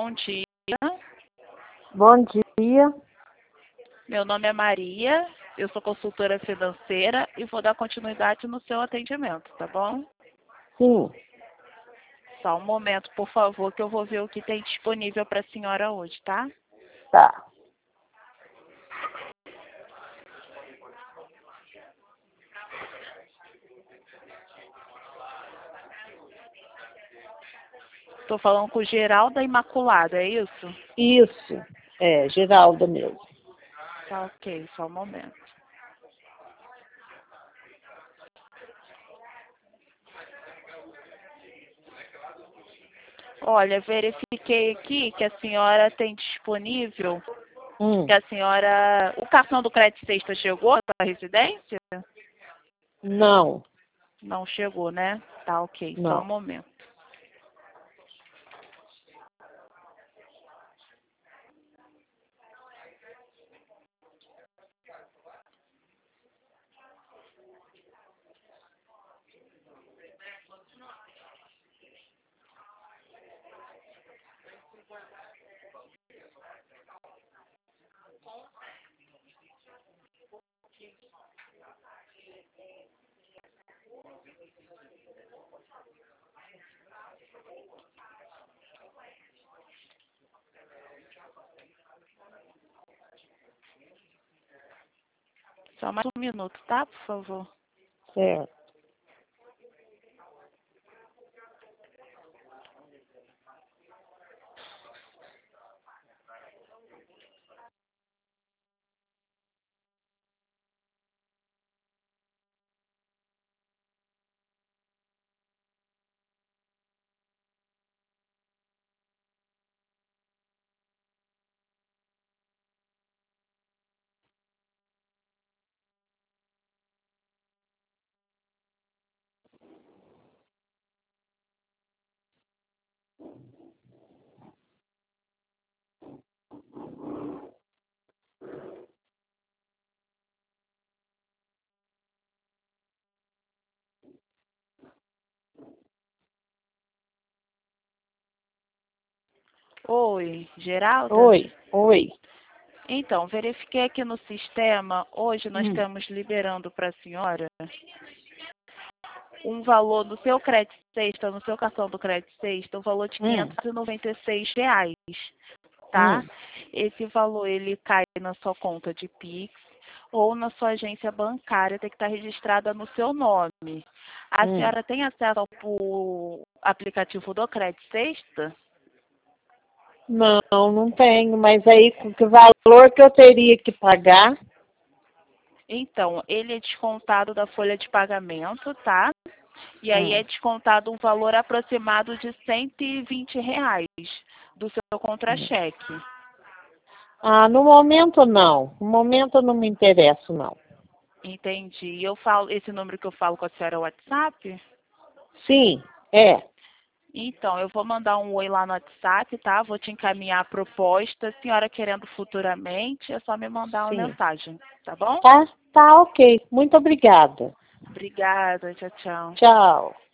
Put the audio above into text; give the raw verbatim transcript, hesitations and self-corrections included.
bom dia. Bom dia. Meu nome é Maria, eu sou consultora financeira e vou dar continuidade no seu atendimento, tá bom? Sim. Só um momento, por favor, que eu vou ver o que tem disponível para a senhora hoje, tá? Tá. Estou falando com o Geralda Imaculada, é isso? Isso. É, Geralda mesmo. Tá ok, só um momento. Olha, verifiquei aqui que a senhora tem disponível, Hum. que a senhora... O cartão do crédito sexta chegou para a residência? Não. Não chegou, né? Tá ok, só um Não. momento. Só mais um minuto, tá? Por favor. Certo. Oi, Geralda? Oi. Oi. Então, verifiquei aqui no sistema, hoje nós Hum. estamos liberando para a senhora um valor do seu crédito sexta, no seu cartão do crédito sexta, um valor de Hum. quinhentos e noventa e seis reais, tá? Hum. Esse valor, ele cai na sua conta de Pix ou na sua agência bancária, tem que estar registrada no seu nome. A Hum. senhora tem acesso ao aplicativo do crédito sexta? Não, não tenho. Mas aí, com que valor que eu teria que pagar? Então, ele é descontado da folha de pagamento, tá? E aí Hum. é descontado um valor aproximado de cento e vinte reais do seu Hum. contra-cheque. Ah, no momento não. No momento eu não me interesso, não. Entendi. Eu falo, esse número que eu falo com a senhora é o WhatsApp? Sim, é. Então, eu vou mandar um oi lá no WhatsApp, tá? Vou te encaminhar a proposta. A senhora querendo futuramente, é só me mandar uma Sim. mensagem, tá bom? Tá, tá ok. Muito obrigada. Obrigada, tchau, tchau. Tchau.